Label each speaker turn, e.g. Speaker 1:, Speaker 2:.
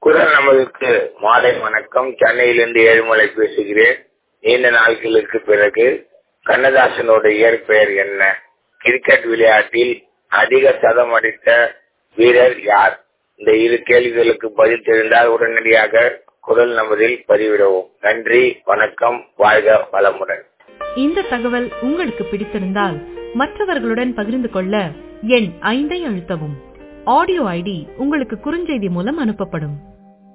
Speaker 1: குரல் நமதுக்கு மாலை வணக்கம். சென்னையிலிருந்து ஏழுமலை பேசுகிறேன். நீண்ட நாட்களுக்கு பிறகு கண்ணதாசனோட இயற்பெயர் என்ன? கிரிக்கெட் விளையாட்டில் அதிக சதம் அடித்த வீரர் யார்? இந்த இரு கேள்விகளுக்கு பதில் தெரிந்தால் உடனடியாக குரல் நமதில் பதிவிடவும். நன்றி, வணக்கம், வாழ்க வளமுடன்.
Speaker 2: இந்த தகவல் உங்களுக்கு பிடித்திருந்தால் மற்றவர்களுடன் பகிர்ந்து கொள்ள எண் 5 அழுத்தவும். ஆடியோ ஐடி உங்களுக்கு குறுஞ்செய்தி மூலம் அனுப்பப்படும்.